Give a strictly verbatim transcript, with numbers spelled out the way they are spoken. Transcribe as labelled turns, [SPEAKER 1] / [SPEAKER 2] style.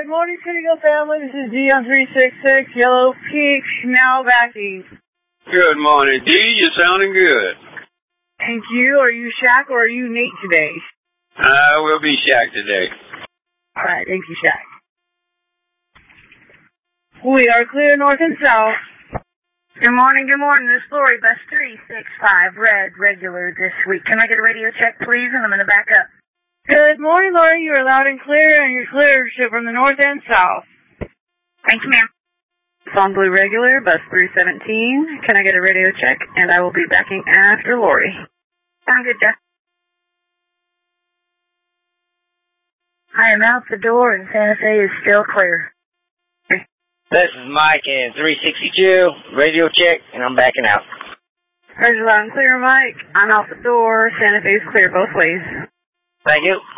[SPEAKER 1] Good morning, City Go family. This is D on three six six, Yellow Peak, now backing.
[SPEAKER 2] Good morning, D. You're sounding good.
[SPEAKER 1] Thank you. Are you Shaq or are you Nate today?
[SPEAKER 2] I will be Shaq today.
[SPEAKER 1] All right, thank you, Shaq. We are clear north and south.
[SPEAKER 3] Good morning, good morning. This is Lori, bus three six five, red, regular this week. Can I get a radio check, please? And I'm going to back up.
[SPEAKER 1] Good morning, Lori. You are loud and clear, and you're clear from the north and south.
[SPEAKER 3] Thank you, ma'am. Song Blue regular, bus three seventeen. Can I get a radio check? And I will be backing after Lori. Sound good, Jeff. I am out the door, and Santa Fe is still clear.
[SPEAKER 4] This is Mike in three sixty-two, radio check, and I'm backing out.
[SPEAKER 3] Heard you loud and clear, Mike. I'm out the door. Santa Fe is clear both ways.
[SPEAKER 4] Thank you.